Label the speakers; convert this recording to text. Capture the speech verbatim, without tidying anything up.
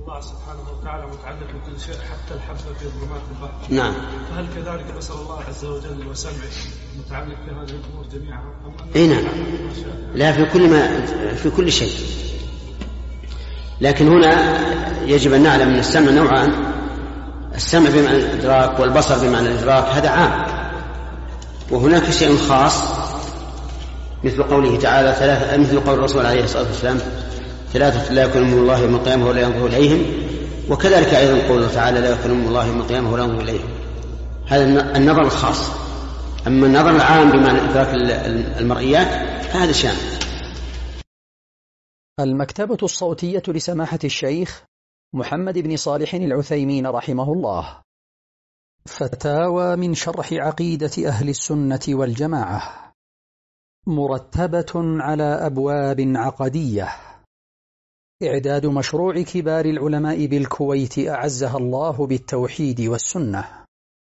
Speaker 1: الله سبحانه وتعالى متعلق بكل شيء حتى الحبة في ظلمات البحر.
Speaker 2: نعم.
Speaker 1: فهل كذلك بصر الله عز وجل وسمعه متعلق بهذه الأمور جميعا؟
Speaker 2: اي نعم. لا، في كل ما في كل شيء. لكن هنا يجب أن نعلم أن السمع نوعان: السمع بمعنى الإدراك والبصر بمعنى الإدراك، هذا عام. وهناك شيء خاص مثل قوله تعالى ثلاثة، مثل قول الرسول عليه الصلاة والسلام: ثلاثة لا يكلمهم الله يوم القيامة ولا ينظر إليهم. وكذلك أيضا قوله تعالى: لا يكلمهم الله يوم القيامة ولا ينظر إليهم. هذا النظر الخاص. أما النظر العام بمعنى إدراك المرئيات فهذا شامل.
Speaker 3: المكتبة الصوتية لسماحة الشيخ محمد بن صالح العثيمين رحمه الله. فتاوى من شرح عقيدة أهل السنة والجماعة، مرتبة على أبواب عقدية. إعداد مشروع كبار العلماء بالكويت أعزها الله بالتوحيد والسنة.